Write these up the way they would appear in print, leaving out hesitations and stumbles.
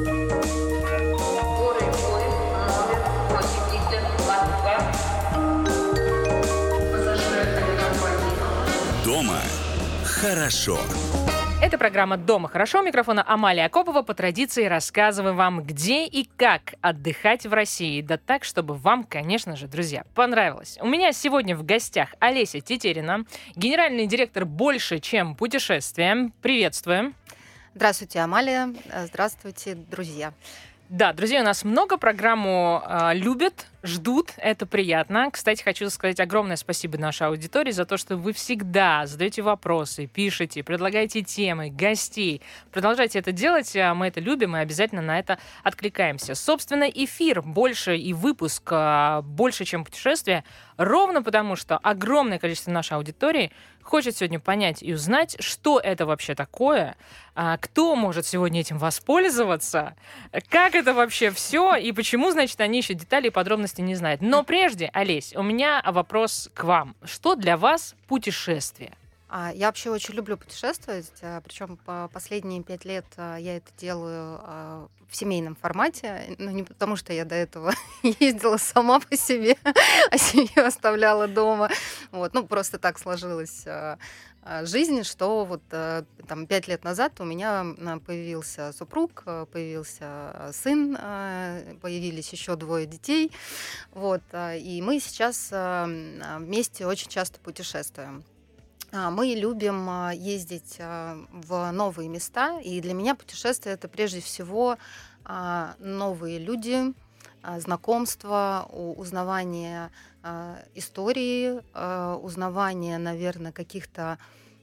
Дома хорошо. Это программа «Дома хорошо». У микрофона Амалия Акопова. По традиции рассказываем вам, где и как отдыхать в России. Да так, чтобы вам, конечно же, друзья, понравилось. У меня сегодня в гостях Олеся Тетерина, генеральный директор «Больше, чем путешествия». Приветствуем. Здравствуйте, Амалия. Здравствуйте, друзья. Да, друзья, у нас много, программу любят, ждут, это приятно. Кстати, хочу сказать огромное спасибо нашей аудитории за то, что вы всегда задаете вопросы, пишете, предлагаете темы, гостей. Продолжайте это делать, мы это любим и обязательно на это откликаемся. Собственно, эфир больше и выпуск больше, чем путешествие, ровно потому, что огромное количество нашей аудитории хочет сегодня понять и узнать, что это вообще такое, кто может сегодня этим воспользоваться, как это вообще все и почему, значит, они еще детали и подробности не знают. Но прежде, Олесь, у меня вопрос к вам. Что для вас путешествие? Я вообще очень люблю путешествовать, причем последние 5 лет я это делаю в семейном формате, но не потому, что я до этого ездила сама по себе, а семью оставляла дома. Вот. Ну, просто так сложилась жизнь, что вот там 5 лет назад у меня появился супруг, появился сын, появились еще 2 детей. Вот. И мы сейчас вместе очень часто путешествуем. Мы любим ездить в новые места, и для меня путешествие — это прежде всего новые люди, знакомства, узнавание истории, узнавание, наверное, каких-то,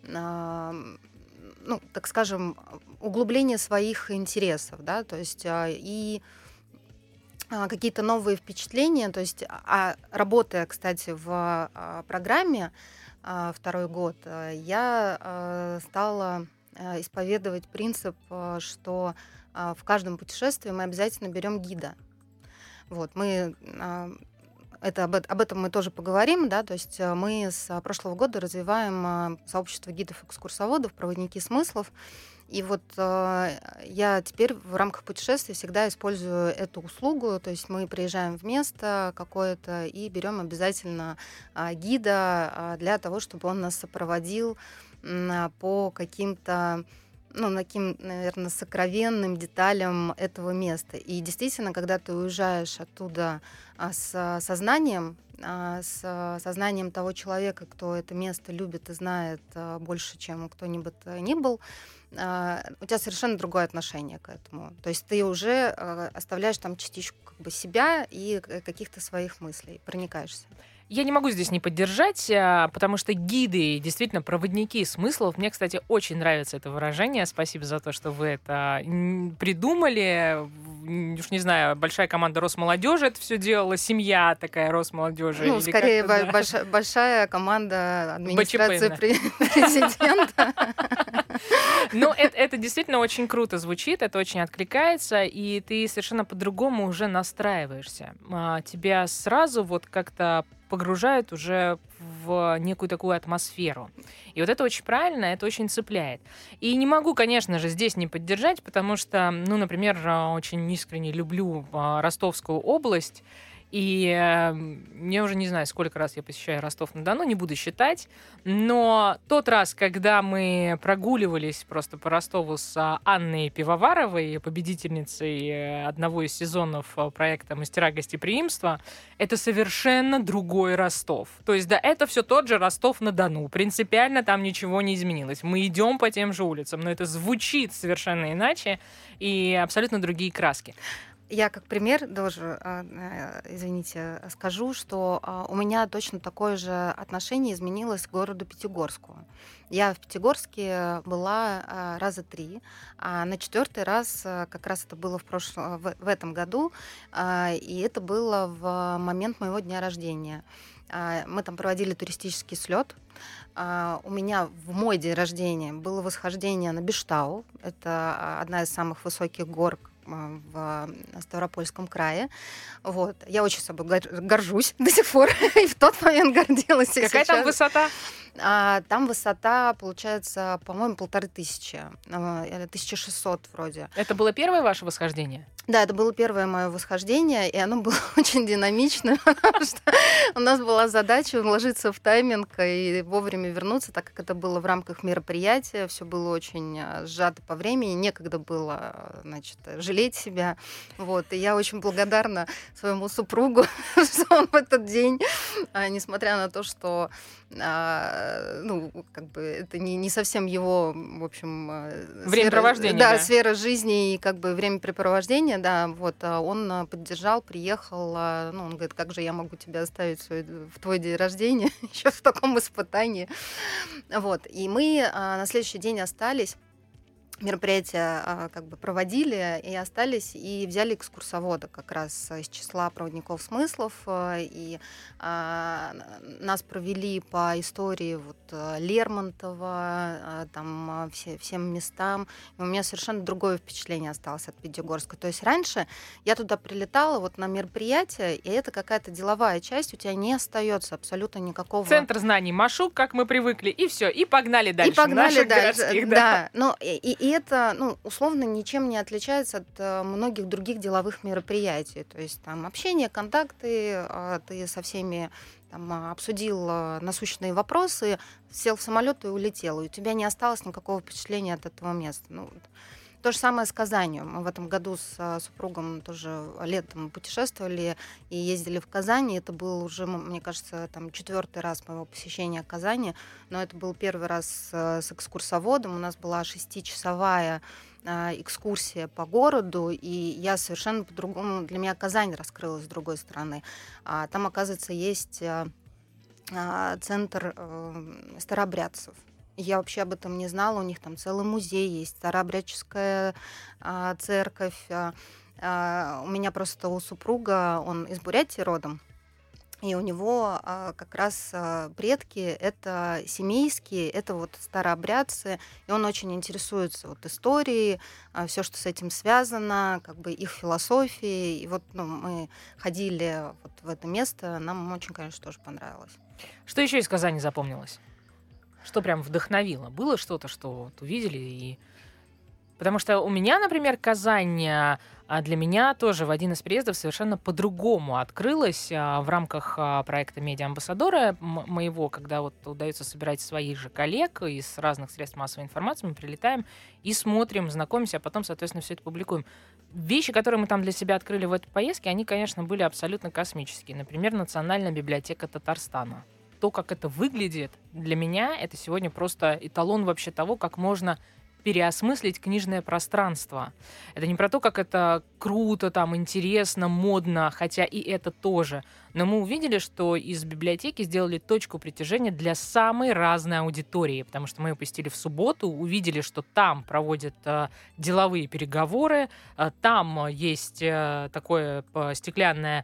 ну, так скажем, углубление своих интересов, да, то есть и какие-то новые впечатления, то есть, работая, кстати, в программе 2-й год, я стала исповедовать принцип, что в каждом путешествии мы обязательно берем гида. Вот, мы об этом мы тоже поговорим, да, то есть мы с прошлого года развиваем сообщество гидов-экскурсоводов, проводники смыслов. И вот я теперь в рамках путешествия всегда использую эту услугу, то есть мы приезжаем в место какое-то и берем обязательно гида для того, чтобы он нас сопроводил по каким-то, ну, таким, наверное, сокровенным деталям этого места. И действительно, когда ты уезжаешь оттуда с сознанием того человека, кто это место любит и знает больше, чем кто-нибудь ни был, у тебя совершенно другое отношение к этому. То есть ты уже оставляешь там частичку как бы себя и каких-то своих мыслей, проникаешься. Я не могу здесь не поддержать, потому что гиды, действительно, проводники смыслов. Мне, кстати, очень нравится это выражение. Спасибо за то, что вы это придумали. Уж не знаю, большая команда Росмолодежи это все делала, семья такая Росмолодежи. Ну, скорее, большая команда администрации президента. Ну, это действительно очень круто звучит, это очень откликается, и ты совершенно по-другому уже настраиваешься. Тебя сразу вот как-то погружают уже в некую такую атмосферу. И вот это очень правильно, это очень цепляет. И не могу, конечно же, здесь не поддержать, потому что, ну, например, очень искренне люблю Ростовскую область, и я уже не знаю, сколько раз я посещаю Ростов-на-Дону, не буду считать, но тот раз, когда мы прогуливались просто по Ростову с Анной Пивоваровой, победительницей одного из сезонов проекта «Мастера гостеприимства», это совершенно другой Ростов. То есть, да, это все тот же Ростов-на-Дону. Принципиально там ничего не изменилось. Мы идем по тем же улицам, но это звучит совершенно иначе и абсолютно другие краски. Я как пример тоже, скажу, что у меня точно такое же отношение изменилось к городу Пятигорску. Я в Пятигорске была раза 3, а на 4-й раз, как раз это было в этом году, и это было в момент моего дня рождения. Мы там проводили туристический слет. У меня в мой день рождения было восхождение на Бештау. Это одна из самых высоких гор в Ставропольском крае. Вот. Я очень собой горжусь до сих пор. И в тот момент гордилась. Какая там высота? Там высота, получается, по-моему, 1500, 1600 вроде. Это было первое ваше восхождение? Да, это было первое мое восхождение, и оно было очень динамичное, потому что у нас была задача уложиться в тайминг и вовремя вернуться, так как это было в рамках мероприятия, все было очень сжато по времени, некогда было, значит, жалеть себя. Вот. И я очень благодарна своему супругу, что он в этот день, несмотря на то, что ну, как бы это не совсем его, в общем, времяпровождение, сфера жизни и как бы времяпрепровождения, да, вот, он поддержал, приехал, ну, он говорит, как же я могу тебя оставить в твой день рождения, еще в таком испытании, вот, и мы на следующий день остались, мероприятие как бы проводили и остались, и взяли экскурсовода как раз из числа проводников смыслов, и нас провели по истории вот Лермонтова, там всем местам. И у меня совершенно другое впечатление осталось от Пятигорска. То есть раньше я туда прилетала вот на мероприятие, и это какая-то деловая часть, у тебя не остается абсолютно никакого... Центр знаний Машук, как мы привыкли, и все, и погнали дальше. И погнали дальше, городских, да. Но и это, ну, условно, ничем не отличается от многих других деловых мероприятий. То есть там общение, контакты, ты со всеми там, обсудил насущные вопросы, сел в самолет и улетел. И у тебя не осталось никакого впечатления от этого места. Ну, то же самое с Казанью. Мы в этом году с супругом тоже летом путешествовали и ездили в Казань. Это был уже, мне кажется, там 4-й раз моего посещения Казани. Но это был первый раз с экскурсоводом. У нас была 6-часовая экскурсия по городу, и я совершенно по-другому... Для меня Казань раскрылась с другой стороны. Там, оказывается, есть центр старообрядцев. Я вообще об этом не знала. У них там целый музей есть, старообрядческая церковь. У меня просто у супруга, он из Бурятии родом, и у него как раз предки это семейские, это вот старообрядцы, и он очень интересуется вот историей, все, что с этим связано, как бы их философией. И вот мы ходили вот в это место, нам очень, конечно, тоже понравилось. Что еще из Казани запомнилось? Что прям вдохновило? Было что-то, что вот увидели и... Потому что у меня, например, Казань для меня тоже в один из приездов совершенно по-другому открылась в рамках проекта «Медиа-амбассадора» моего, когда вот удается собирать своих же коллег из разных средств массовой информации, мы прилетаем и смотрим, знакомимся, а потом, соответственно, все это публикуем. Вещи, которые мы там для себя открыли в этой поездке, они, конечно, были абсолютно космические. Например, Национальная библиотека Татарстана. То, как это выглядит, для меня это сегодня просто эталон вообще того, как можно переосмыслить книжное пространство. Это не про то, как это круто, там, интересно, модно, хотя и это тоже. Но мы увидели, что из библиотеки сделали точку притяжения для самой разной аудитории, потому что мы ее посетили в субботу, увидели, что там проводят деловые переговоры, там есть такое стеклянный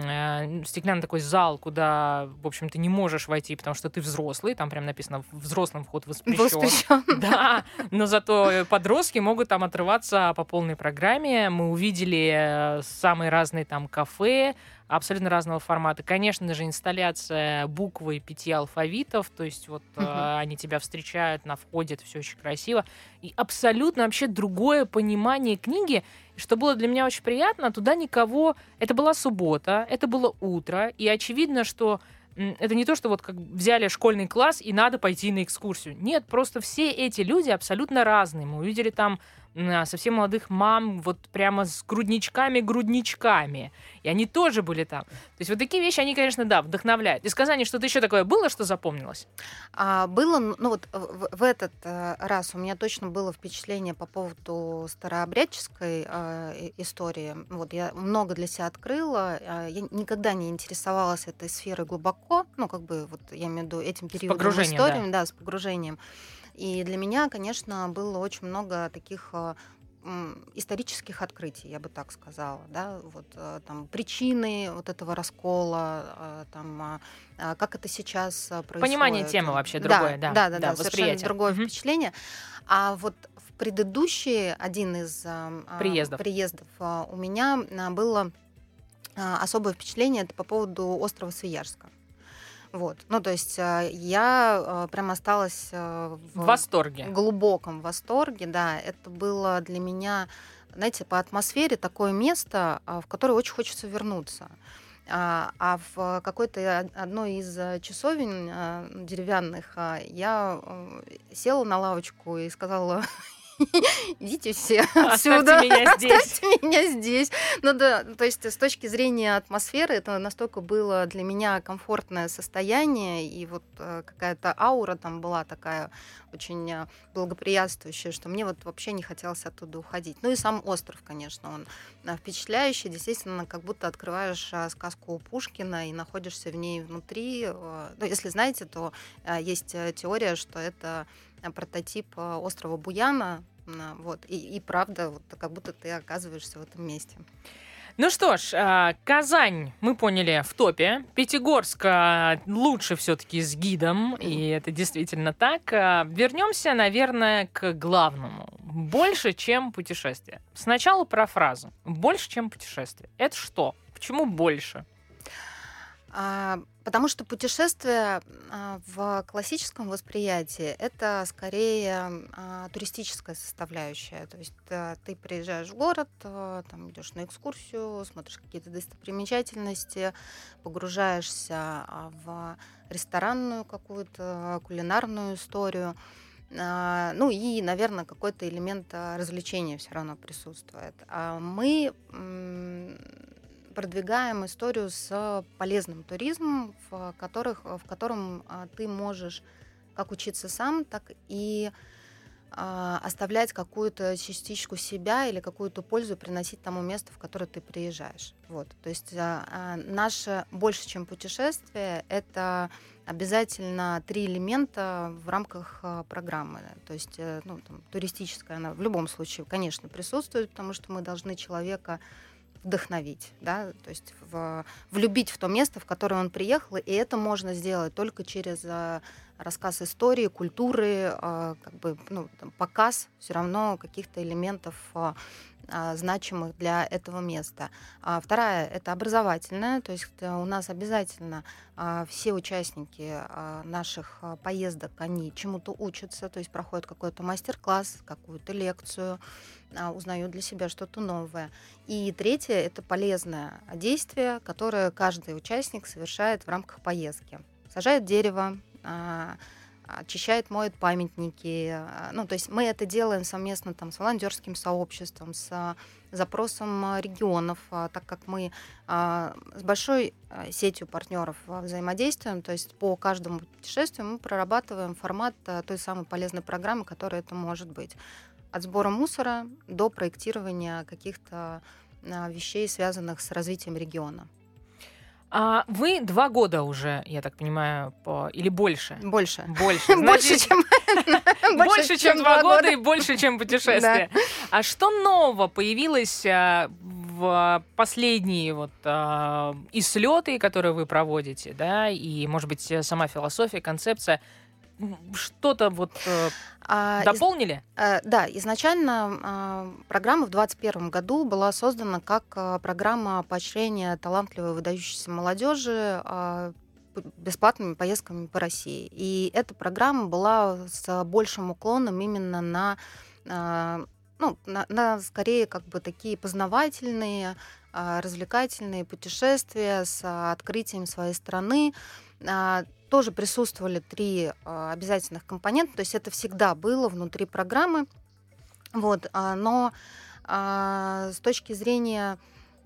такой зал, куда, в общем, ты не можешь войти, потому что ты взрослый. Там прям написано «взрослым вход воспрещен». Да, но зато подростки могут там отрываться по полной программе. Мы увидели самые разные там кафе, абсолютно разного формата. Конечно же, инсталляция буквы 5 алфавитов, то есть вот они тебя встречают на входе, это все очень красиво. И абсолютно вообще другое понимание книги, что было для меня очень приятно, туда никого... Это была суббота, это было утро, и очевидно, что это не то, что вот как взяли школьный класс и надо пойти на экскурсию. Нет, просто все эти люди абсолютно разные. Мы увидели там совсем молодых мам, вот прямо с грудничками. И они тоже были там. То есть вот такие вещи, они, конечно, да, вдохновляют. Из Казани что-то еще такое было, что запомнилось? Было, ну вот в этот раз у меня точно было впечатление по поводу старообрядческой истории. Вот я много для себя открыла. Я никогда не интересовалась этой сферой глубоко, ну как бы вот я имею в виду этим периодом истории, да, с погружением. И для меня, конечно, было очень много таких исторических открытий, я бы так сказала, да, вот там причины вот этого раскола, там как это сейчас происходит. Понимание темы вообще другое, да, совершенно другое впечатление. А вот в предыдущий один из приездов у меня было особое впечатление, это по поводу острова Свияжска. Вот. Ну, то есть я прям осталась В восторге. глубоком восторге, да. Это было для меня, знаете, по атмосфере такое место, в которое очень хочется вернуться. А в какой-то одной из часовен деревянных я села на лавочку и сказала: идите все отсюда, Оставьте меня здесь. оставьте меня здесь. Ну да, то есть с точки зрения атмосферы это настолько было для меня комфортное состояние, и вот какая-то аура там была такая очень благоприятствующая, что мне вот вообще не хотелось оттуда уходить. Ну и сам остров, конечно, он впечатляющий, действительно, как будто открываешь сказку Пушкина и находишься в ней внутри. Ну, если знаете, то есть теория, что это прототип острова Буяна, вот, и правда, вот, как будто ты оказываешься в этом месте. Ну что ж, Казань, мы поняли, в топе. Пятигорск лучше все-таки с гидом, и это действительно так. Вернемся, наверное, к главному. Больше, чем путешествие. Сначала про фразу. Больше, чем путешествие. Это что? Почему больше? Потому что путешествие в классическом восприятии это скорее туристическая составляющая. То есть ты приезжаешь в город, там идешь на экскурсию, смотришь какие-то достопримечательности, погружаешься в ресторанную какую-то кулинарную историю. Ну и, наверное, какой-то элемент развлечения все равно присутствует. А мы продвигаем историю с полезным туризмом, в котором ты можешь как учиться сам, так и оставлять какую-то частичку себя или какую-то пользу приносить тому месту, в которое ты приезжаешь. Вот. То есть наше больше, чем путешествие, это обязательно 3 элемента в рамках программы. То есть туристическая, она в любом случае, конечно, присутствует, потому что мы должны человека вдохновить, да, то есть влюбить в то место, в которое он приехал, и это можно сделать только через рассказ истории, культуры, показ все равно каких-то элементов значимых для этого места. Вторая — это образовательная, то есть у нас обязательно все участники наших поездок, они чему-то учатся, то есть проходят какой-то мастер-класс, какую-то лекцию, узнают для себя что-то новое. И третье — это полезное действие, которое каждый участник совершает в рамках поездки. Сажает дерево, очищает, моет памятники. То есть мы это делаем совместно с волонтерским сообществом, с запросом регионов, так как мы с большой сетью партнеров взаимодействуем, то есть по каждому путешествию мы прорабатываем формат той самой полезной программы, которая это может быть. От сбора мусора до проектирования каких-то вещей, связанных с развитием региона. Вы 2 года уже, я так понимаю, или больше? Больше. Значит, больше, чем 2 года и больше, чем путешествие. Да. А что нового появилось в последние ислеты, которые вы проводите, да, и, может быть, сама философия, концепция? Что-то дополнили? Да, изначально программа в 2021 году была создана как программа поощрения талантливой выдающейся молодежи бесплатными поездками по России. И эта программа была с большим уклоном именно на скорее такие познавательные, развлекательные путешествия с открытием своей страны. Тоже присутствовали 3 обязательных компонента, то есть это всегда было внутри программы. Но с точки зрения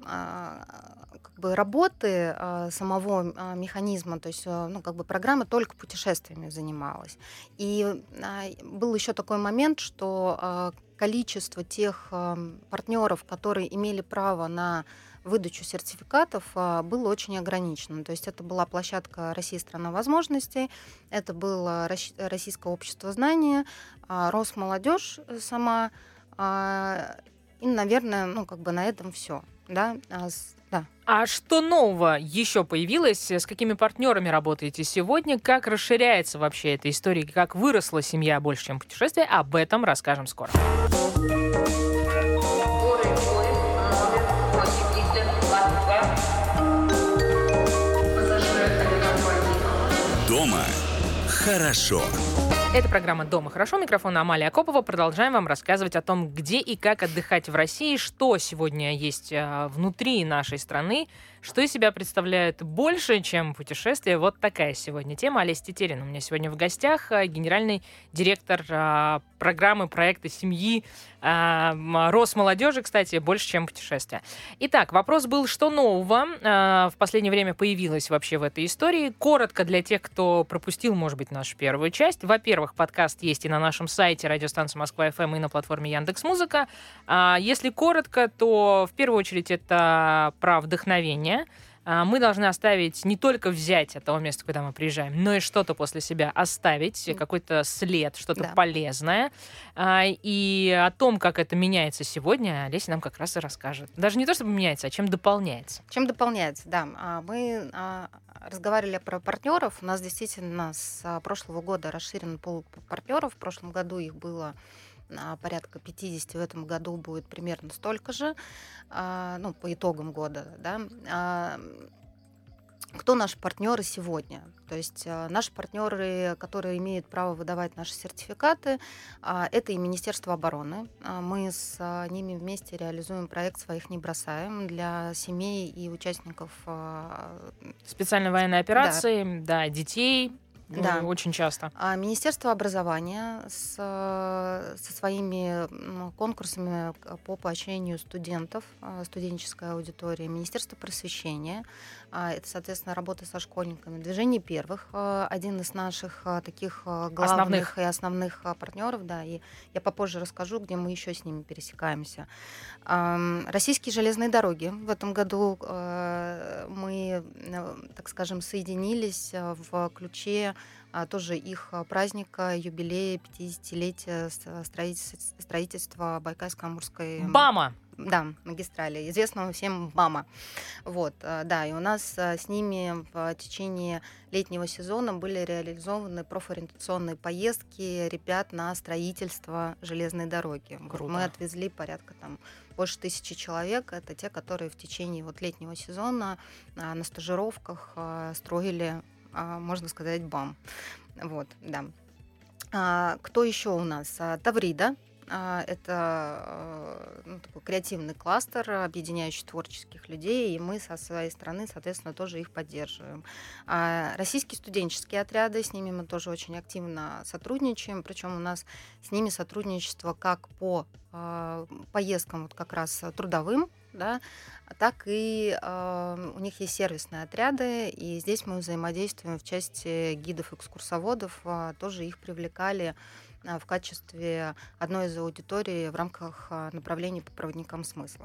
работы самого механизма, то есть программа только путешествиями занималась. И был еще такой момент, что количество тех партнеров, которые имели право на выдачу сертификатов, было очень ограничено. То есть это была площадка «Россия – страна возможностей», это было Российское общество знания, Росмолодежь сама, и, наверное, на этом все. Да? А что нового еще появилось? С какими партнерами работаете сегодня? Как расширяется вообще эта история? Как выросла семья больше, чем путешествие? Об этом расскажем скоро. Хорошо. Это программа «Дома хорошо». Микрофон Амалия Акопова. Продолжаем вам рассказывать о том, где и как отдыхать в России, что сегодня есть внутри нашей страны, что из себя представляет больше, чем путешествие. Вот такая сегодня тема. Олеся Тетерина у меня сегодня в гостях, генеральный директор программы проекта семьи Росмолодежи, кстати, больше, чем путешествие. Итак, вопрос был, что нового в последнее время появилось вообще в этой истории. Коротко для тех, кто пропустил, может быть, нашу первую часть. Во-первых, подкаст есть и на нашем сайте радиостанции Москва-ФМ, и на платформе Яндекс.Музыка. Если коротко, то в первую очередь это про вдохновение. Мы должны оставить, не только взять от того места, куда мы приезжаем, но и что-то после себя оставить, какой-то след, что-то полезное. И о том, как это меняется сегодня, Олеся нам как раз и расскажет. Даже не то, чтобы меняется, а чем дополняется. Чем дополняется, да. Мы разговаривали про партнеров. У нас действительно с прошлого года расширен пул партнеров. В прошлом году их было порядка 50, в этом году будет примерно столько же, по итогам года. Да. Кто наши партнеры сегодня? То есть наши партнеры, которые имеют право выдавать наши сертификаты, это и Министерство обороны. Мы с ними вместе реализуем проект «Своих не бросаем» для семей и участников специальной военной операции, да, детей. Да. Очень часто. Министерство образования со своими конкурсами по поощрению студентов, студенческой аудитории, Министерство просвещения, это, соответственно, работа со школьниками, Движение первых, один из наших таких главных и основных партнеров, да, и я попозже расскажу, где мы еще с ними пересекаемся. Российские железные дороги. В этом году мы, так скажем, соединились в ключе тоже их праздника, юбилея 50-летия строительства Байкальско-Амурской... БАМа! Да, магистрали, известного всем БАМа. Вот, да, и у нас с ними в течение летнего сезона были реализованы профориентационные поездки ребят на строительство железной дороги. Круто. Мы отвезли порядка больше 1000 человек. Это те, которые в течение летнего сезона на стажировках строили, можно сказать, БАМ. Вот, да. Кто еще у нас? Таврида. Это такой креативный кластер, объединяющий творческих людей, и мы со своей стороны, соответственно, тоже их поддерживаем. Российские студенческие отряды, с ними мы тоже очень активно сотрудничаем, причем у нас с ними сотрудничество как по поездкам как раз трудовым, да, так и у них есть сервисные отряды, и здесь мы взаимодействуем в части гидов-экскурсоводов, тоже их привлекали в качестве одной из аудиторий в рамках направления по проводникам смыслов.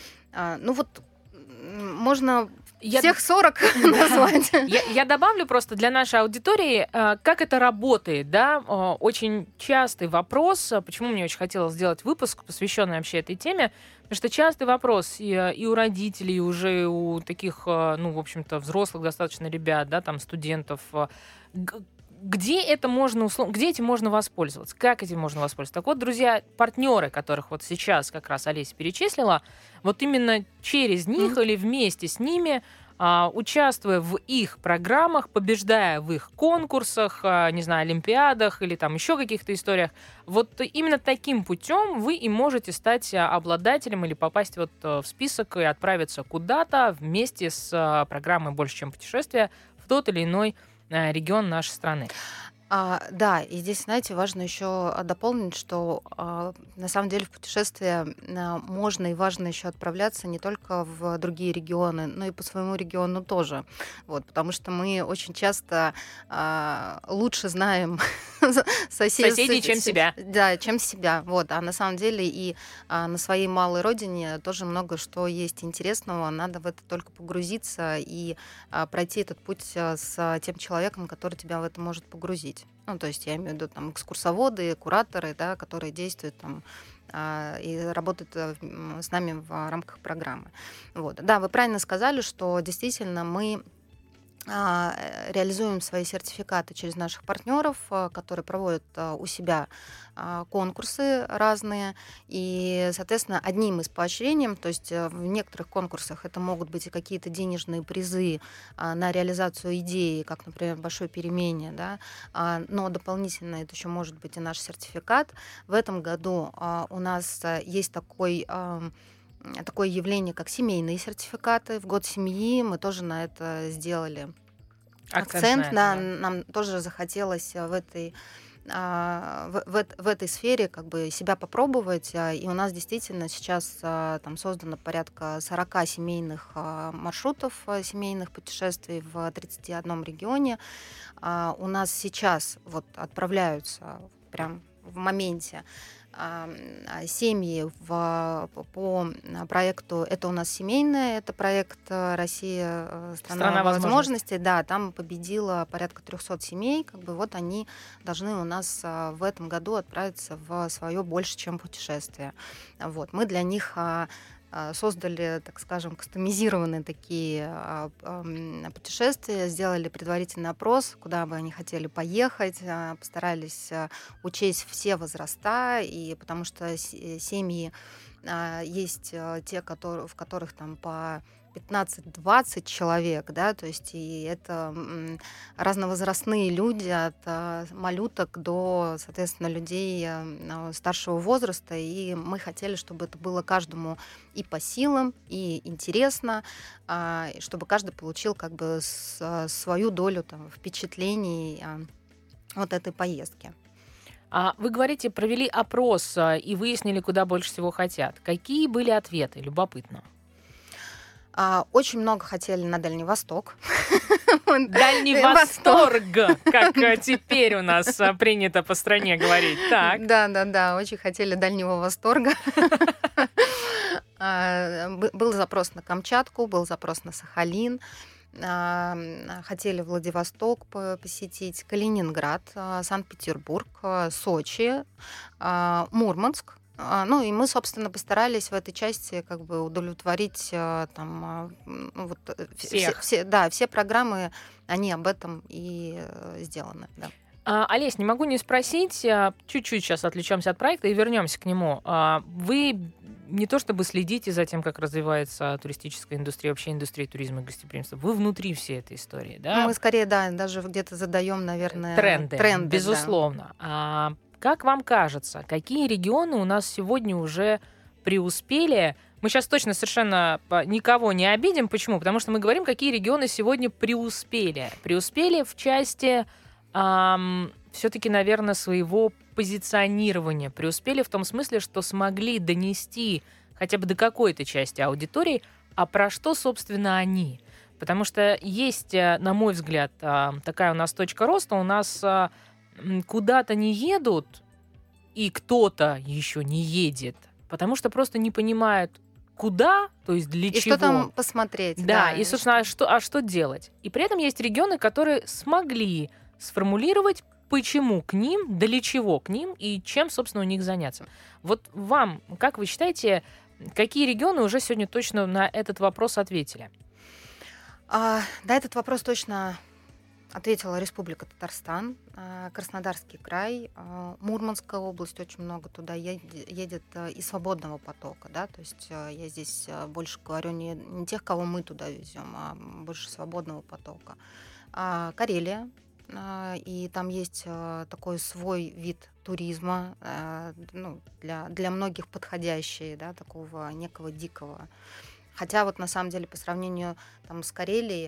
Можно всех 40 назвать. Я добавлю просто для нашей аудитории, как это работает. Да? Очень частый вопрос, почему мне очень хотелось сделать выпуск, посвященный вообще этой теме, потому что частый вопрос и у родителей, и уже у таких, в общем-то, взрослых достаточно ребят, да, там, студентов, где этим можно воспользоваться? Как этим можно воспользоваться? Так вот, друзья, партнеры, которых вот сейчас как раз Олеся перечислила, вот именно через них или вместе с ними, участвуя в их программах, побеждая в их конкурсах, не знаю, олимпиадах или там еще каких-то историях, вот именно таким путем вы и можете стать обладателем или попасть вот в список и отправиться куда-то вместе с программой «Больше, чем путешествие» в тот или иной регион нашей страны. Да, и здесь, знаете, важно еще дополнить, что на самом деле в путешествие можно и важно еще отправляться не только в другие регионы, но и по своему региону тоже. Вот, потому что мы очень часто лучше знаем соседей, чем себя. Да, чем себя. Вот, а на самом деле и на своей малой родине тоже много что есть интересного. Надо в это только погрузиться и пройти этот путь с тем человеком, который тебя в это может погрузить. То есть я имею в виду экскурсоводы, кураторы, да, которые действуют и работают с нами в рамках программы. Вот. Да, вы правильно сказали, что действительно мы реализуем свои сертификаты через наших партнеров, которые проводят у себя конкурсы разные. И, соответственно, одним из поощрением, то есть в некоторых конкурсах это могут быть и какие-то денежные призы на реализацию идеи, как, например, большой перемене, да, но дополнительно это еще может быть и наш сертификат. В этом году у нас есть такое явление, как семейные сертификаты. В год семьи мы тоже на это сделали акцент. Да. Нам тоже захотелось в этой сфере как бы себя попробовать. И у нас действительно сейчас там создано порядка 40 семейных маршрутов, семейных путешествий в 31 регионе. У нас сейчас вот отправляются прям в моменте семьи по проекту «Это у нас семейное», это проект «Россия. Страна возможностей». Да, там победило порядка 300 семей, как бы вот они должны у нас в этом году отправиться в свое больше, чем путешествие. Вот. Мы для них создали, так скажем, кастомизированные такие путешествия, сделали предварительный опрос, куда бы они хотели поехать, постарались учесть все возраста, и потому что семьи есть те, в которых там по 15-20 человек, да, то есть и это разновозрастные люди от малюток до, соответственно, людей старшего возраста, и мы хотели, чтобы это было каждому и по силам, и интересно, чтобы каждый получил как бы свою долю там впечатлений от этой поездки. Вы говорите, провели опрос и выяснили, куда больше всего хотят. Какие были ответы? Любопытно. Очень много хотели на Дальний Восток. Дальний восторг, как теперь у нас принято по стране говорить. Так. Да, очень хотели Дальнего восторга. Был запрос на Камчатку, был запрос на Сахалин. Хотели Владивосток посетить, Калининград, Санкт-Петербург, Сочи, Мурманск. Ну и мы, собственно, постарались в этой части как бы удовлетворить там, вот, все программы, они об этом и сделаны. Да. Олесь, не могу не спросить, чуть-чуть сейчас отвлечемся от проекта и вернемся к нему. Вы не то чтобы следите за тем, как развивается туристическая индустрия, вообще индустрия туризма и гостеприимства, вы внутри всей этой истории, да? Мы скорее, да, даже где-то задаем, наверное, тренды безусловно. Да. Как вам кажется, какие регионы у нас сегодня уже преуспели? Мы сейчас точно совершенно никого не обидим. Почему? Потому что мы говорим, какие регионы сегодня преуспели. Преуспели в части все-таки, наверное, своего позиционирования. Преуспели в том смысле, что смогли донести хотя бы до какой-то части аудитории, а про что, собственно, они. Потому что есть, на мой взгляд, такая у нас точка роста. У нас куда-то не едут, и кто-то еще не едет, потому что просто не понимают, куда, то есть для чего. И что там посмотреть. Да, и, собственно, что делать. И при этом есть регионы, которые смогли сформулировать, почему к ним, для чего к ним и чем, собственно, у них заняться. Вот вам, как вы считаете, какие регионы уже сегодня точно на этот вопрос ответили? На этот вопрос точно ответила Республика Татарстан, Краснодарский край, Мурманская область, очень много туда едет из свободного потока, да, то есть я здесь больше говорю не тех, кого мы туда везем, а больше свободного потока. Карелия, и там есть такой свой вид туризма, ну, для многих подходящий, да, такого некого дикого. Хотя вот на самом деле по сравнению там, с Карелией,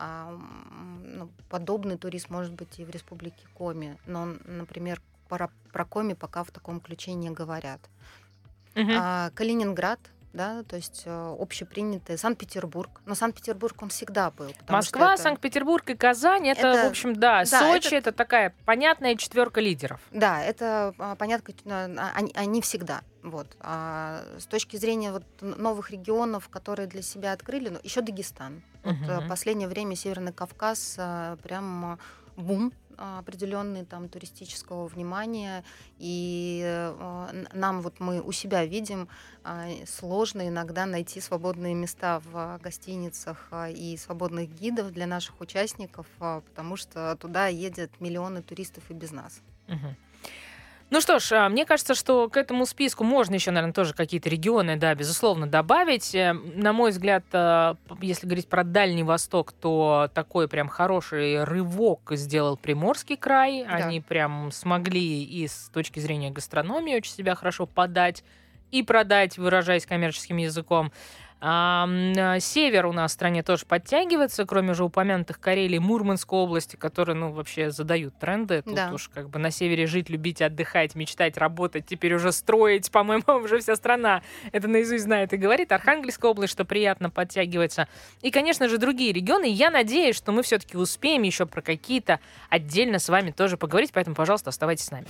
подобный туризм может быть и в Республике Коми, но, например, про Коми пока в таком ключе не говорят. Калининград, да, то есть общепринятый, Санкт-Петербург, но Санкт-Петербург он всегда был. Москва, Санкт-Петербург и Казань, это, в общем, да, Сочи, это такая понятная четверка лидеров. Да, это понятно, они всегда. Вот. А с точки зрения вот новых регионов, которые для себя открыли, еще Дагестан. Вот, в последнее время Северный Кавказ прям бум определенный там туристического внимания, и нам вот мы у себя видим, сложно иногда найти свободные места в гостиницах и свободных гидов для наших участников, потому что туда едет миллионы туристов и без нас. Мгм. Ну что ж, мне кажется, что к этому списку можно еще, наверное, тоже какие-то регионы, да, безусловно, добавить. На мой взгляд, если говорить про Дальний Восток, то такой прям хороший рывок сделал Приморский край. Да. Они прям смогли и с точки зрения гастрономии очень себя хорошо подать и продать, выражаясь коммерческим языком. Север у нас в стране тоже подтягивается, кроме уже упомянутых Карелии, Мурманской области, которые, ну, вообще задают тренды. Тут Да. уж как бы на севере жить, любить, отдыхать, мечтать, работать, теперь уже строить, по-моему, уже вся страна это наизусть знает и говорит. Архангельская область, что приятно, подтягивается. И, конечно же, другие регионы. Я надеюсь, что мы все-таки успеем еще про какие-то отдельно с вами тоже поговорить, поэтому, пожалуйста, оставайтесь с нами.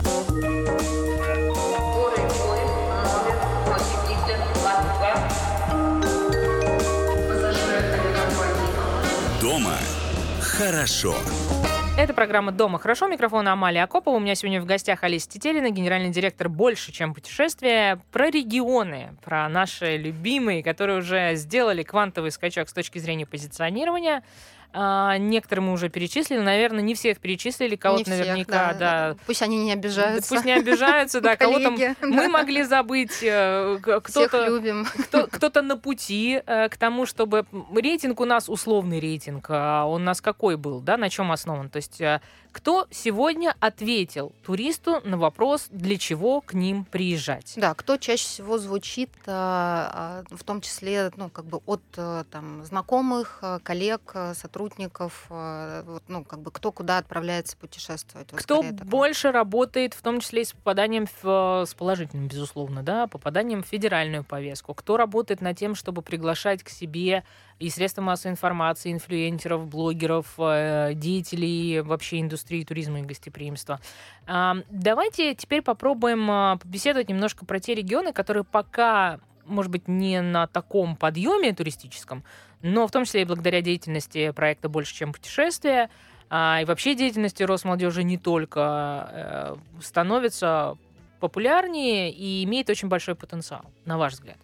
Дома хорошо. Это программа «Дома хорошо». Микрофон Амалия Акопова. У меня сегодня в гостях Олеся Тетерина, генеральный директор «Больше, чем путешествия». Про регионы, про наши любимые, которые уже сделали квантовый скачок с точки зрения позиционирования. Некоторые мы уже перечислили. Наверное, не всех перечислили. Кого-то Не всех, наверняка, да. Пусть они не обижаются. Пусть не обижаются, да. Кого-то Коллеги, мы да. могли забыть. Всех Кто-то любим. кто-то на пути к тому, чтобы... Рейтинг у нас, условный рейтинг, он у нас какой был, да, на чем основан? То есть кто сегодня ответил туристу на вопрос, для чего к ним приезжать? Да, кто чаще всего звучит, в том числе, ну, как бы от там, знакомых, коллег, сотрудников, вот, ну, как бы кто куда отправляется путешествовать. Вот Кто скорее такое. больше работает, в том числе и с попаданием с положительным, безусловно, да, попаданием в федеральную повестку? Кто работает над тем, чтобы приглашать к себе и средства массовой информации, инфлюенсеров, блогеров, деятелей вообще индустрии туризма и гостеприимства? Давайте теперь попробуем побеседовать немножко про те регионы, которые пока, может быть, не на таком подъеме туристическом, но в том числе и благодаря деятельности проекта «Больше, чем путешествия», и вообще деятельности Росмолодежи не только, становится популярнее и имеет очень большой потенциал, на ваш взгляд.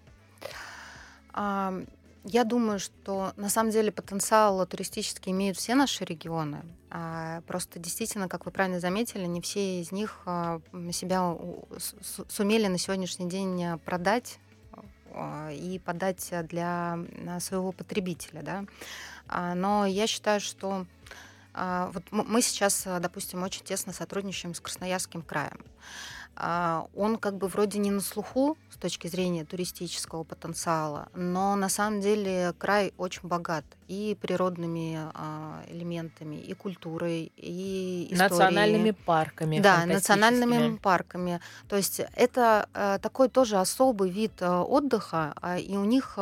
Я думаю, что на самом деле потенциал туристический имеют все наши регионы. Просто действительно, как вы правильно заметили, не все из них себя сумели на сегодняшний день продать и подать для своего потребителя. Да? Но я считаю, что вот мы сейчас, допустим, очень тесно сотрудничаем с Красноярским краем. Он как бы вроде не на слуху с точки зрения туристического потенциала, но на самом деле край очень богат и природными элементами, и культурой, и историей. Национальными парками. Да, национальными парками. То есть это такой тоже особый вид отдыха, и у них...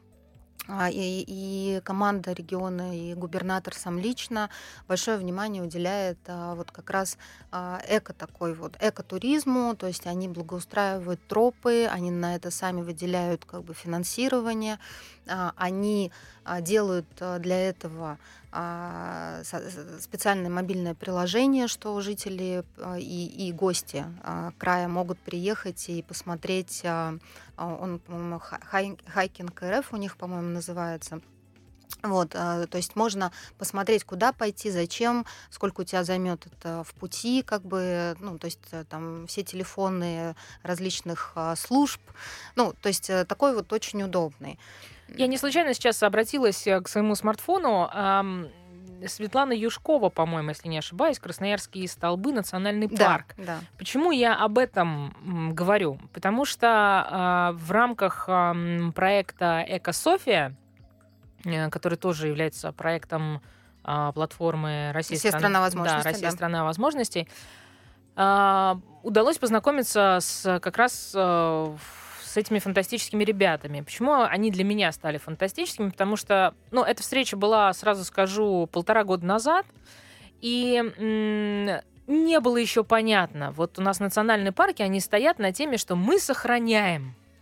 И команда региона, и губернатор сам лично большое внимание уделяет вот как раз экотуризму, то есть они благоустраивают тропы, они на это сами выделяют как бы финансирование, они делают для этого специальное мобильное приложение, что жители и гости края могут приехать и посмотреть. Он, по-моему, Хайкинг РФ у них, по-моему, называется. Вот, то есть можно посмотреть, куда пойти, зачем, сколько у тебя займет это в пути, как бы, ну, то есть там все телефоны различных служб, ну, то есть такой вот очень удобный. Я не случайно сейчас обратилась к своему смартфону. Светлана Юшкова, по-моему, если не ошибаюсь, Красноярские столбы, национальный парк. Да. Почему я об этом говорю? Потому что в рамках проекта «Эко-София», который тоже является проектом платформы «Россия страна возможностей», «Россия страна возможностей», удалось познакомиться как раз с этими фантастическими ребятами. Почему они для меня стали фантастическими? Потому что, ну, эта встреча была, сразу скажу, 1,5 года назад, и не было еще понятно. Вот у нас национальные парки, они стоят на теме, что мы сохраняем.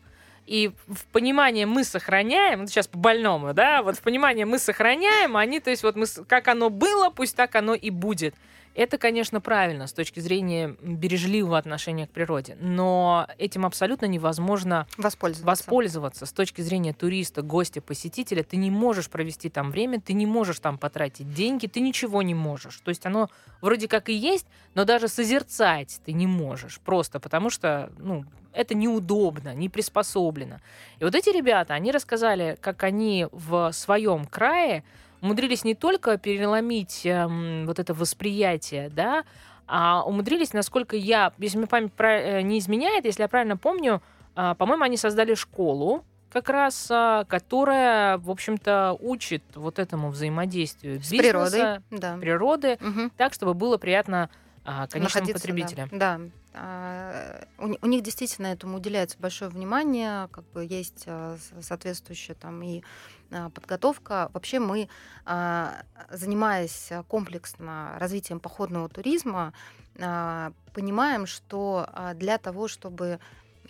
И в понимании мы сохраняем, сейчас по-больному, да, вот в понимании мы сохраняем, они, то есть вот как оно было, пусть так оно и будет. Это, конечно, правильно с точки зрения бережливого отношения к природе, но этим абсолютно невозможно воспользоваться с точки зрения туриста, гостя, посетителя. Ты не можешь провести там время, ты не можешь там потратить деньги, ты ничего не можешь. То есть оно вроде как и есть, но даже созерцать ты не можешь, просто потому что, это неудобно, не приспособлено. И вот эти ребята, они рассказали, как они в своем крае умудрились не только переломить вот это восприятие, да, а умудрились, насколько если мне память не изменяет, если я правильно помню, по-моему, они создали школу, как раз, которая, в общем-то, учит вот этому взаимодействию бизнеса, природы, так, чтобы было приятно конечным потребителям. Да. У них действительно этому уделяется большое внимание, как бы есть соответствующая там и подготовка. Вообще мы, занимаясь комплексно развитием походного туризма, понимаем, что для того, чтобы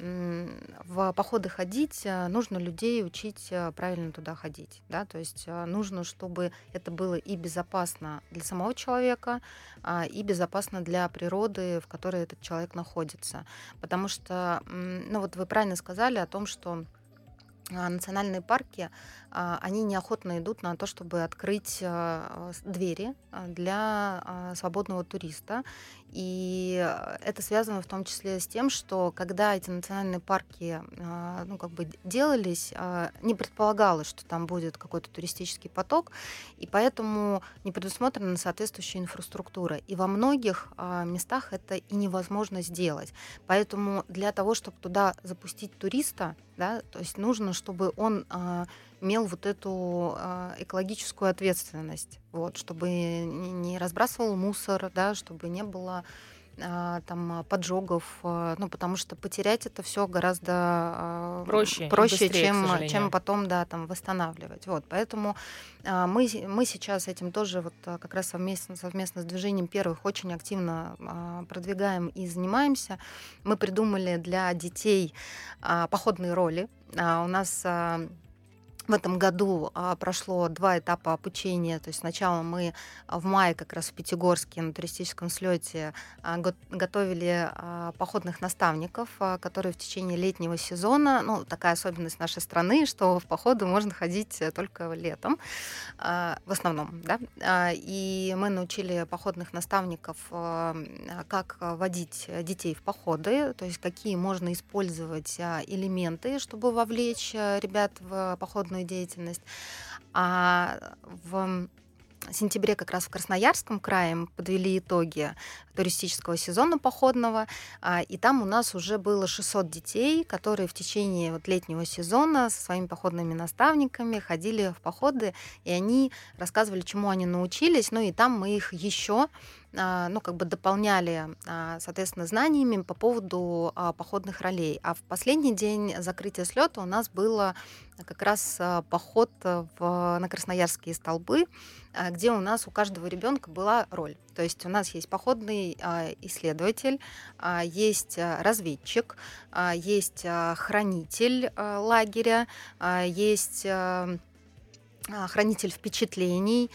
в походы ходить, нужно людей учить правильно туда ходить. Да? То есть нужно, чтобы это было и безопасно для самого человека, и безопасно для природы, в которой этот человек находится. Потому что, вот вы правильно сказали о том, что национальные парки, они неохотно идут на то, чтобы открыть двери для свободного туриста. И это связано в том числе с тем, что когда эти национальные парки делались, не предполагалось, что там будет какой-то туристический поток, и поэтому не предусмотрена соответствующая инфраструктура. И во многих местах это и невозможно сделать. Поэтому для того, чтобы туда запустить туриста, да, то есть нужно, чтобы он имел вот эту экологическую ответственность, чтобы не разбрасывал мусор, да, чтобы не было там поджогов, потому что потерять это все гораздо проще, быстрее, чем потом там восстанавливать. Поэтому мы сейчас этим тоже как раз совместно с движением первых очень активно продвигаем и занимаемся. Мы придумали для детей походные роли. У нас в этом году прошло 2 этапа обучения. То есть сначала мы в мае как раз в Пятигорске на туристическом слете готовили походных наставников, которые в течение летнего сезона, такая особенность нашей страны, что в походы можно ходить только летом, в основном, да. И мы научили походных наставников, как водить детей в походы, то есть какие можно использовать элементы, чтобы вовлечь ребят в походную деятельность. А в сентябре как раз в Красноярском крае мы подвели итоги туристического сезона походного, и там у нас уже было 600 детей, которые в течение летнего сезона со своими походными наставниками ходили в походы, и они рассказывали, чему они научились, и там мы их еще дополняли, соответственно, знаниями по поводу походных ролей. А в последний день закрытия слета у нас было как раз поход на Красноярские столбы, где у нас у каждого ребенка была роль. То есть у нас есть походный исследователь, есть разведчик, есть хранитель лагеря, есть хранитель впечатлений.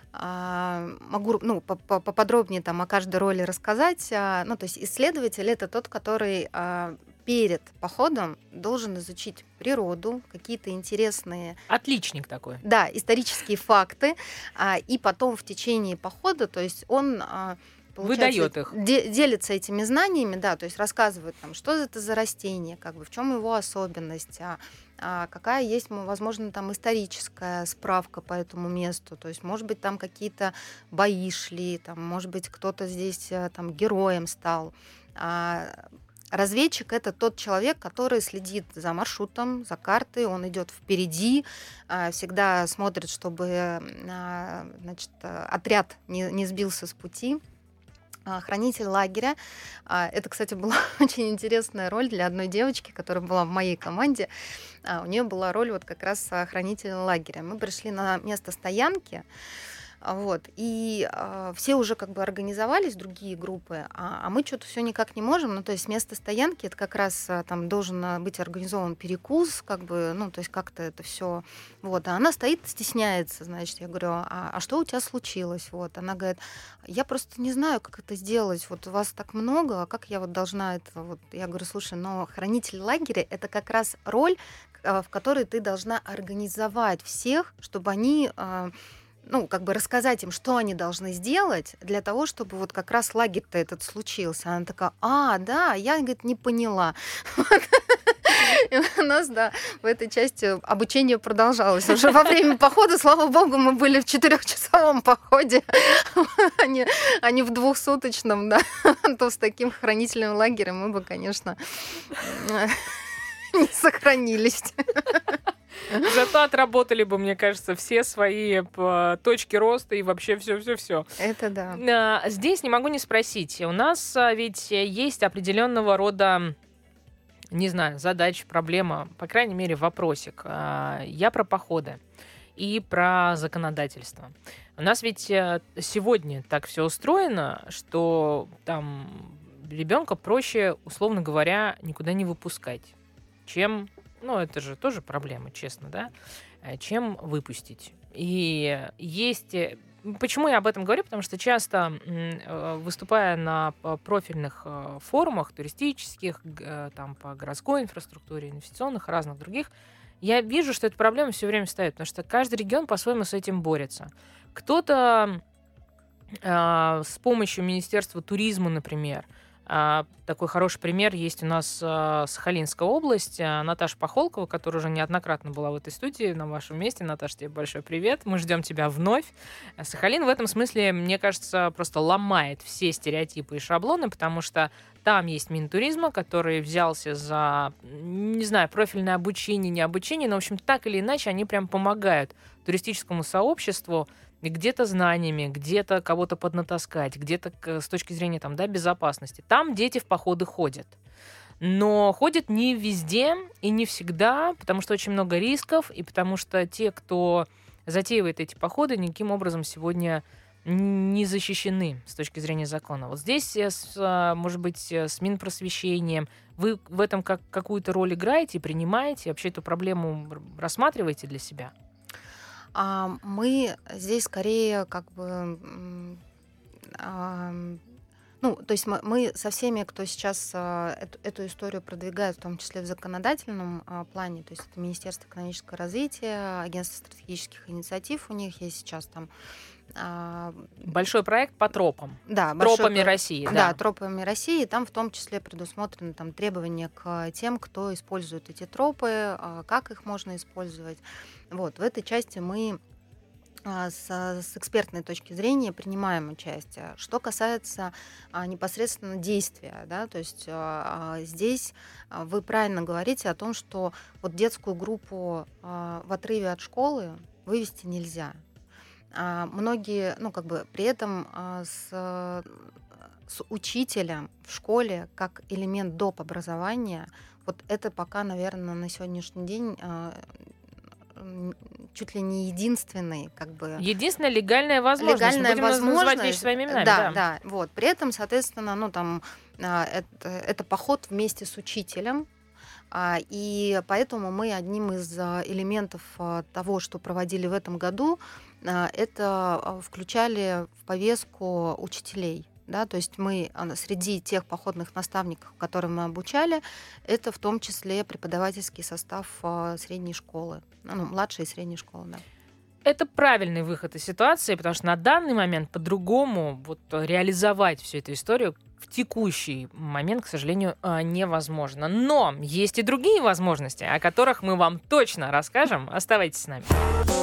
Могу поподробнее о каждой роли рассказать. То есть исследователь — это тот, который перед походом должен изучить природу, какие-то интересные... Отличник такой. Да, исторические факты. И потом в течение похода, то есть он... выдает их. Делится этими знаниями, да, то есть рассказывает, что это за растение, в чем его особенность, какая есть, возможно, историческая справка по этому месту, то есть, может быть, там какие-то бои шли, может быть, кто-то здесь героем стал. Разведчик — это тот человек, который следит за маршрутом, за картой, он идет впереди, всегда смотрит, чтобы отряд не сбился с пути. Хранитель лагеря. Это, кстати, была очень интересная роль для одной девочки, которая была в моей команде. У нее была роль как раз хранителя лагеря. Мы пришли на место стоянки, Вот. И все уже как бы организовались, другие группы, а мы что-то все никак не можем. Ну, то есть место стоянки это как раз там должен быть организован перекус, как бы, ну, то есть как-то это все. Вот. А она стоит, стесняется, значит, я говорю, а что у тебя случилось? Вот. Она говорит, я просто не знаю, как это сделать. Вот у вас так много, а как я вот должна это? Вот. Я говорю, слушай, но хранитель лагеря это как раз роль, в которой ты должна организовать всех, чтобы они ну, как бы рассказать им, что они должны сделать для того, чтобы вот как раз лагерь-то этот случился. Она такая, да, я, говорит, не поняла. И у нас, да, в этой части обучение продолжалось. Уже во время похода, слава богу, мы были в 4-часовом походе, а не в 2-суточном, да. То с таким хранительным лагерем мы бы, конечно, не сохранились. Зато отработали бы, мне кажется, все свои точки роста и вообще все. Это да. Здесь не могу не спросить. У нас ведь есть определенного рода, не знаю, задача, проблема, по крайней мере, вопросик. Я про походы и про законодательство. У нас ведь сегодня так все устроено, что там ребенка проще, условно говоря, никуда не выпускать, чем... Ну, это же тоже проблема, честно, да? Чем выпустить. И есть... Почему я об этом говорю? Потому что часто, выступая на профильных форумах туристических, там, по городской инфраструктуре, инвестиционных, разных других, я вижу, что эта проблема все время встает, потому что каждый регион по-своему с этим борется. Кто-то с помощью Министерства туризма, например, такой хороший пример есть у нас Сахалинская область. Наташа Пахолкова, которая уже неоднократно была в этой студии на вашем месте. Наташа, тебе большой привет. Мы ждем тебя вновь. Сахалин в этом смысле, мне кажется, просто ломает все стереотипы и шаблоны, потому что там есть Минтуризма, который взялся за, не знаю, профильное обучение, не обучение, но, в общем, так или иначе они прям помогают туристическому сообществу где-то знаниями, где-то кого-то поднатаскать, где-то с точки зрения там, да, безопасности. Там дети в походы ходят. Но ходят не везде и не всегда, потому что очень много рисков, и потому что те, кто затеивает эти походы, никаким образом сегодня не защищены с точки зрения закона. Вот здесь, может быть, с Минпросвещением вы в этом какую-то роль играете, принимаете, вообще эту проблему рассматриваете для себя? Мы здесь скорее как бы... Ну, то есть мы со всеми, кто сейчас эту историю продвигает, в том числе в законодательном плане, то есть это Министерство экономического развития, Агентство стратегических инициатив, у них есть сейчас там... Большой проект по тропам. Да, тропами России. Да, тропами России. Там в том числе предусмотрены там, требования к тем, кто использует эти тропы, как их можно использовать. Вот, в этой части мы с экспертной точки зрения принимаем участие. Что касается непосредственно действия, да, то есть здесь вы правильно говорите о том, что вот детскую группу в отрыве от школы вывести нельзя. Многие, ну, как бы при этом с учителем в школе как элемент доп. Образования, вот это пока, наверное, на сегодняшний день чуть ли не единственный, как бы... Единственная легальная возможность. Будем называть вещи своими именами. Да. Вот. При этом, соответственно, ну, там, это поход вместе с учителем, и поэтому мы одним из элементов того, что проводили в этом году, это включали в повестку учителей. Да, то есть мы среди тех походных наставников, которых мы обучали, это в том числе преподавательский состав средней школы, ну, младшей и средней школы. Да. Это правильный выход из ситуации, потому что на данный момент по-другому вот реализовать всю эту историю в текущий момент, к сожалению, невозможно. Но есть и другие возможности, о которых мы вам точно расскажем. Оставайтесь с нами.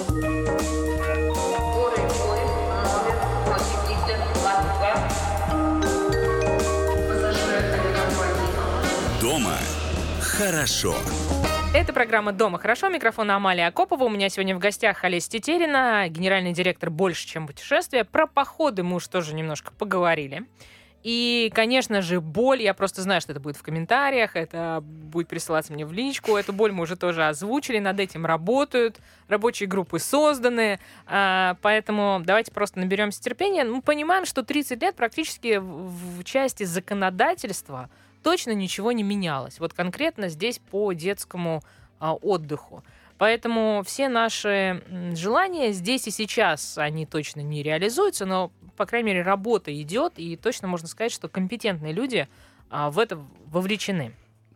Дома хорошо. Это программа «Дома хорошо». Микрофон Амалия Акопова. У меня сегодня в гостях Олеся Тетерина, генеральный директор «Больше, чем путешествия». Про походы мы уж тоже немножко поговорили. И, конечно же, боль, я просто знаю, что это будет в комментариях, это будет присылаться мне в личку, эту боль мы уже тоже озвучили, над этим работают, рабочие группы созданы, поэтому давайте просто наберемся терпения. Мы понимаем, что 30 лет практически в части законодательства точно ничего не менялось. Вот конкретно здесь по детскому отдыху. Поэтому все наши желания здесь и сейчас, они точно не реализуются, но, по крайней мере, работа идет, и точно можно сказать, что компетентные люди в это вовлечены.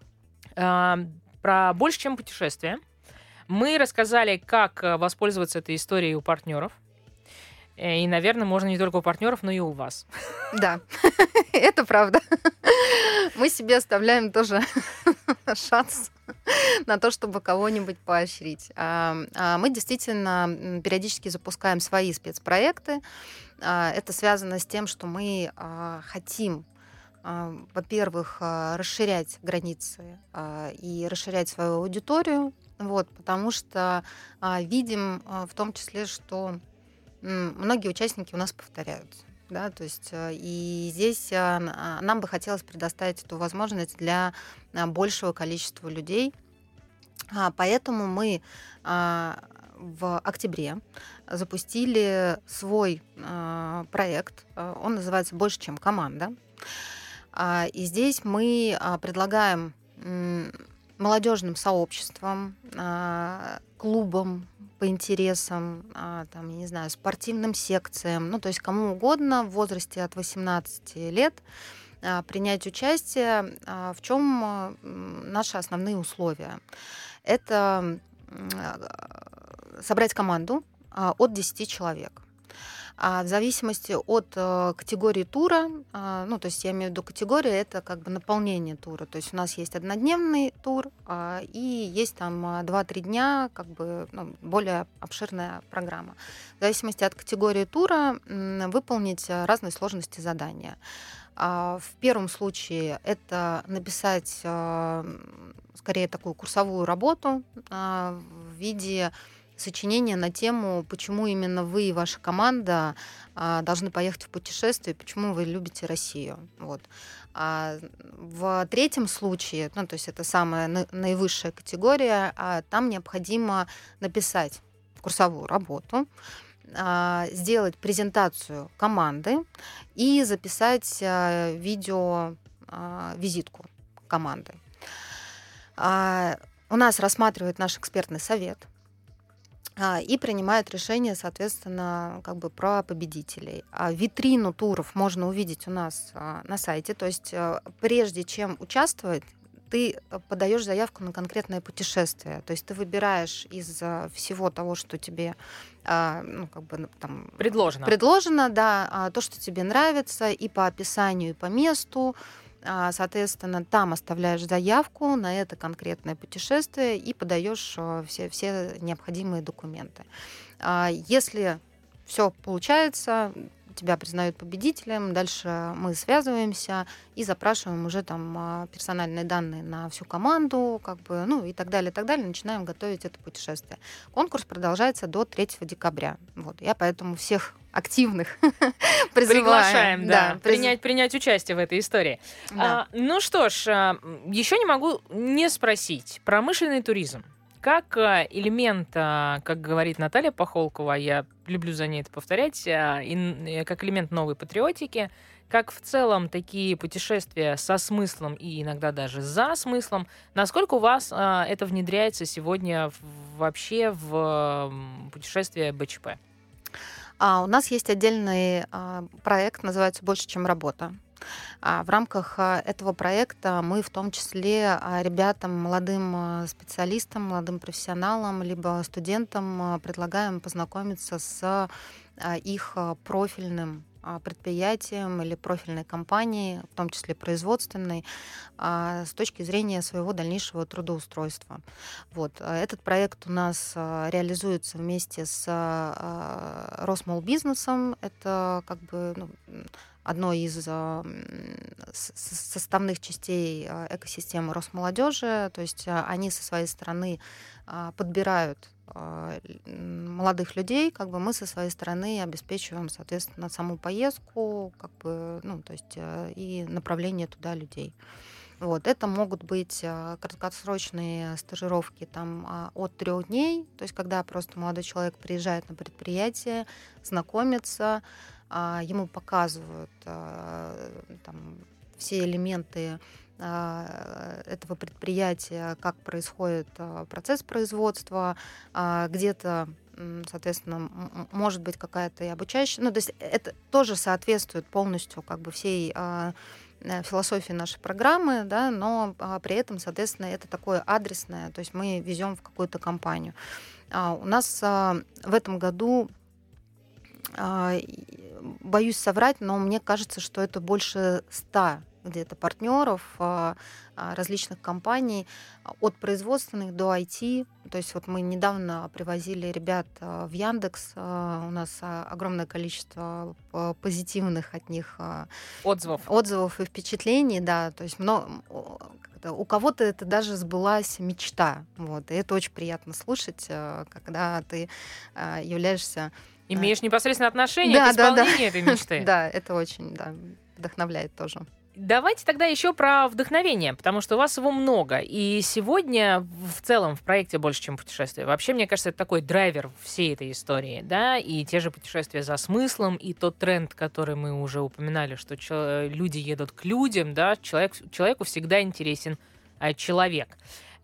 Про больше, чем путешествие. Мы рассказали, как воспользоваться этой историей у партнеров. И, наверное, можно не только у партнеров, но и у вас. Да, это правда. Мы себе оставляем тоже шанс на то, чтобы кого-нибудь поощрить. Мы действительно периодически запускаем свои спецпроекты. Это связано с тем, что мы хотим, во-первых, расширять границы и расширять свою аудиторию, потому что видим в том числе, что многие участники у нас повторяются. Да, то есть, и здесь нам бы хотелось предоставить эту возможность для большего количества людей. Поэтому мы в октябре запустили свой проект. Он называется «Больше, чем команда». И здесь мы предлагаем молодежным сообществам, клубам по интересам, там, я не знаю, спортивным секциям, то есть кому угодно в возрасте от 18 лет принять участие. В чем наши основные условия? Это собрать команду от 10 человек. В зависимости от категории тура, то есть я имею в виду категорию, это как бы наполнение тура. То есть у нас есть однодневный тур и есть там 2-3 дня, как бы более обширная программа. В зависимости от категории тура выполнить разные сложности задания. В первом случае это написать скорее такую курсовую работу в виде сочинение на тему, почему именно вы и ваша команда должны поехать в путешествие, почему вы любите Россию. В третьем случае, то есть это самая наивысшая категория, там необходимо написать курсовую работу, сделать презентацию команды и записать видео-визитку команды. У нас рассматривает наш экспертный совет и принимает решение, соответственно, как бы про победителей. Витрину туров можно увидеть у нас на сайте. То есть прежде чем участвовать, ты подаешь заявку на конкретное путешествие. То есть ты выбираешь из всего того, что тебе предложено, да, то, что тебе нравится, и по описанию, и по месту. Соответственно, там оставляешь заявку на это конкретное путешествие и подаешь все необходимые документы. Если все получается, тебя признают победителем, дальше мы связываемся и запрашиваем уже там персональные данные на всю команду, и так далее, начинаем готовить это путешествие. Конкурс продолжается до 3 декабря. Я поэтому всех активных приглашаем, принять участие в этой истории. Да. Что ж, еще не могу не спросить. Промышленный туризм. Как элемент, как говорит Наталья Пахолкова, я люблю за ней это повторять, как элемент новой патриотики, как в целом такие путешествия со смыслом и иногда даже за смыслом, насколько у вас это внедряется сегодня вообще в путешествие БЧП? У нас есть отдельный проект, называется «Больше, чем работа». В рамках этого проекта мы в том числе ребятам, молодым специалистам, молодым профессионалам, либо студентам предлагаем познакомиться с их профильным предприятием или профильной компанией, в том числе производственной, с точки зрения своего дальнейшего трудоустройства. Этот проект у нас реализуется вместе с Росмолбизнесом. Это одной из составных частей экосистемы Росмолодежи. То есть они со своей стороны подбирают молодых людей, как бы мы со своей стороны обеспечиваем, соответственно, саму поездку, как бы, то есть и направление туда людей. Вот. Это могут быть краткосрочные стажировки от 3 дней, то есть когда просто молодой человек приезжает на предприятие, знакомится, ему показывают все элементы этого предприятия, как происходит процесс производства, где-то, соответственно, может быть какая-то и обучающая, то есть это тоже соответствует полностью как бы всей философии нашей программы, да, но при этом, соответственно, это такое адресное, то есть мы везем в какую-то компанию. У нас в этом году, боюсь соврать, но мне кажется, что это больше 100 где-то партнеров различных компаний, от производственных до IT. То есть вот мы недавно привозили ребят в Яндекс. У нас огромное количество позитивных от них отзывов и впечатлений. Да. То есть у кого-то это даже сбылась мечта. Вот. И это очень приятно слушать, когда ты являешься... Имеешь непосредственно отношение к исполнению этой мечты. Да, это очень вдохновляет тоже. Давайте тогда еще про вдохновение, потому что у вас его много. И сегодня в целом в проекте «Больше, чем путешествие». Вообще, мне кажется, это такой драйвер всей этой истории, да, и те же путешествия за смыслом, и тот тренд, который мы уже упоминали, что люди едут к людям, да, человеку всегда интересен человек.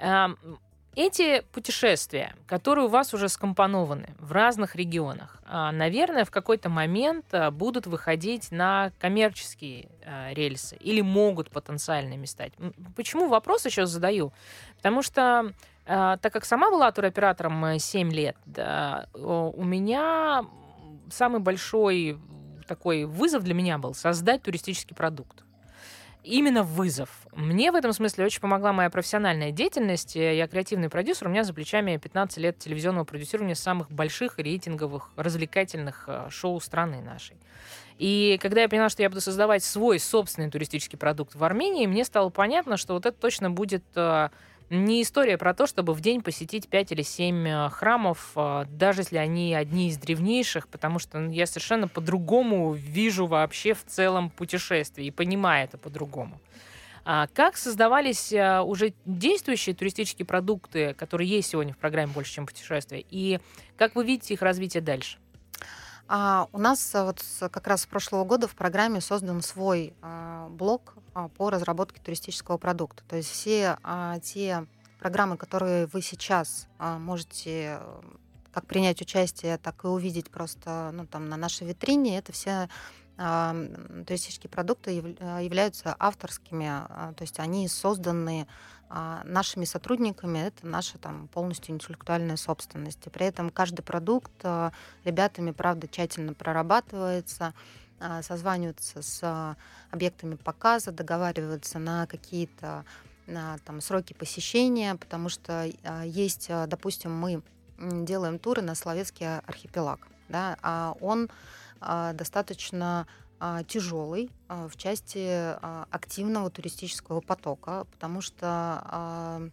Эти путешествия, которые у вас уже скомпонованы в разных регионах, наверное, в какой-то момент будут выходить на коммерческие рельсы или могут потенциальными стать. Почему вопрос еще задаю? Потому что, так как сама была туроператором 7 лет, да, у меня самый большой такой вызов для меня был создать туристический продукт. Именно вызов. Мне в этом смысле очень помогла моя профессиональная деятельность. Я креативный продюсер, у меня за плечами 15 лет телевизионного продюсирования самых больших рейтинговых развлекательных шоу страны нашей. И когда я поняла, что я буду создавать свой собственный туристический продукт в Армении, мне стало понятно, что вот это точно будет не история про то, чтобы в день посетить 5 или 7 храмов, даже если они одни из древнейших, потому что я совершенно по-другому вижу вообще в целом путешествие и понимаю это по-другому. Как создавались уже действующие туристические продукты, которые есть сегодня в программе «Больше, чем путешествие», и как вы видите их развитие дальше? У нас вот как раз с прошлого года в программе создан свой блок по разработке туристического продукта. То есть все те программы, которые вы сейчас можете как принять участие, так и увидеть просто на нашей витрине, это все туристические продукты являются авторскими, то есть они созданы нашими сотрудниками, это наша полностью интеллектуальная собственность. И при этом каждый продукт ребятами, правда, тщательно прорабатывается, созваниваются с объектами показа, договариваются на какие-то сроки посещения, потому что есть, допустим, мы делаем туры на Соловецкий архипелаг, да, а он достаточно тяжелый в части активного туристического потока, потому что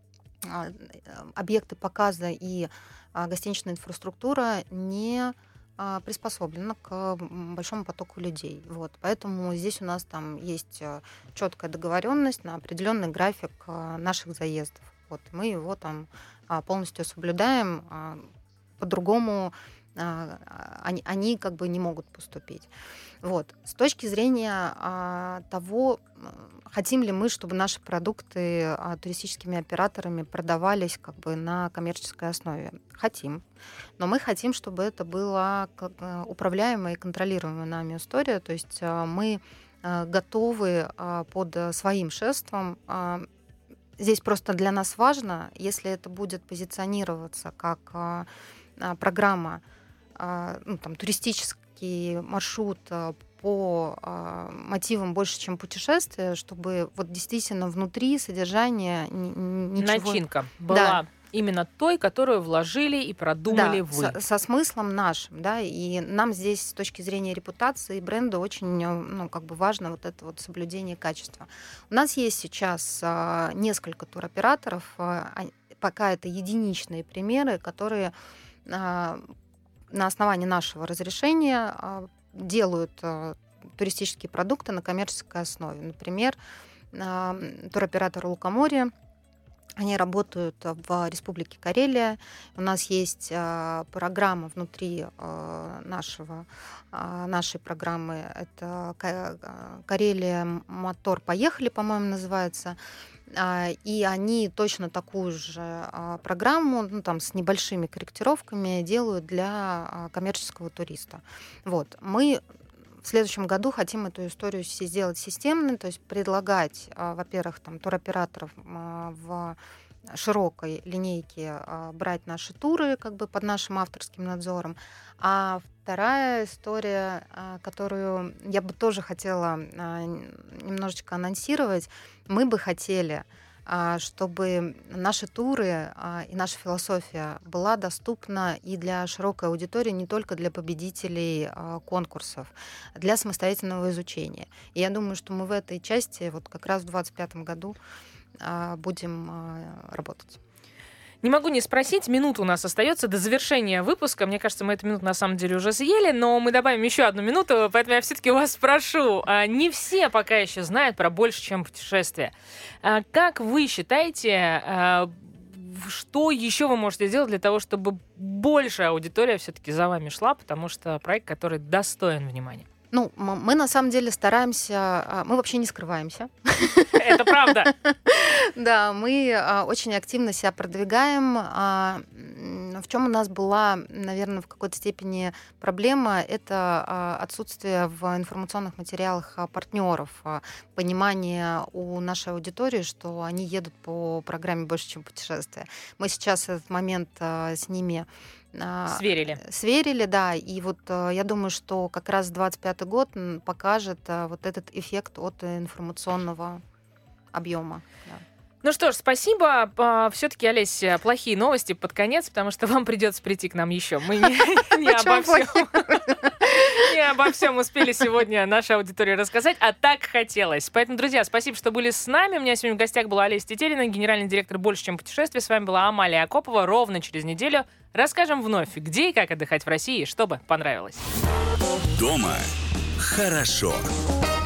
объекты показа и гостиничная инфраструктура не приспособлена к большому потоку людей. Вот. Поэтому здесь у нас есть четкая договоренность на определенный график наших заездов. Вот. Мы его полностью соблюдаем, по-другому они как бы не могут поступить. Вот. С точки зрения того, хотим ли мы, чтобы наши продукты туристическими операторами продавались как бы на коммерческой основе. Хотим. Но мы хотим, чтобы это была управляемая и контролируемая нами история. То есть мы готовы под своим шефством. Здесь просто для нас важно, если это будет позиционироваться как программа, туристический маршрут по мотивам «Больше, чем путешествие», чтобы вот действительно внутри содержания ничего... Начинка была именно той, которую вложили и продумали вы. Со смыслом нашим, да, и нам здесь с точки зрения репутации и бренда очень, важно вот это вот соблюдение качества. У нас есть сейчас несколько туроператоров, пока это единичные примеры, которые на основании нашего разрешения делают туристические продукты на коммерческой основе. Например, туроператор «Лукоморье», они работают в Республике Карелия. У нас есть программа внутри нашей программы. Это «Карелия Мотор Поехали», по-моему, называется. И они точно такую же программу, с небольшими корректировками делают для коммерческого туриста. Вот. Мы в следующем году хотим эту историю сделать системной, то есть предлагать, во-первых, туроператоров в широкой линейке брать наши туры под нашим авторским надзором. А вторая история, которую я бы тоже хотела немножечко анонсировать, мы бы хотели, чтобы наши туры и наша философия была доступна и для широкой аудитории, не только для победителей конкурсов, для самостоятельного изучения. И я думаю, что мы в этой части как раз в 2025 году будем работать. Не могу не спросить, минута у нас остается до завершения выпуска. Мне кажется, мы эту минуту на самом деле уже съели, но мы добавим еще одну минуту, поэтому я все-таки вас спрошу. Не все пока еще знают про «Больше, чем путешествие». Как вы считаете, что еще вы можете сделать для того, чтобы большая аудитория все-таки за вами шла, потому что проект, который достоин внимания? Мы на самом деле стараемся, мы вообще не скрываемся. Это правда. Да, мы очень активно себя продвигаем. В чем у нас была, наверное, в какой-то степени проблема, это отсутствие в информационных материалах партнеров, понимание у нашей аудитории, что они едут по программе «Больше, чем путешествие». Мы сейчас этот момент с ними сверили, да, и я думаю, что как раз 2025 год покажет этот эффект от информационного объема. Да. Ну что ж, спасибо. Все-таки, Олеся, плохие новости под конец, потому что вам придется прийти к нам еще. Мы не обо всем успели сегодня нашей аудитории рассказать, а так хотелось. Поэтому, друзья, спасибо, что были с нами. У меня сегодня в гостях была Олеся Тетерина, генеральный директор «Больше, чем путешествие». С вами была Амалия Акопова. Ровно через неделю расскажем вновь, где и как отдыхать в России, чтобы понравилось. Дома хорошо.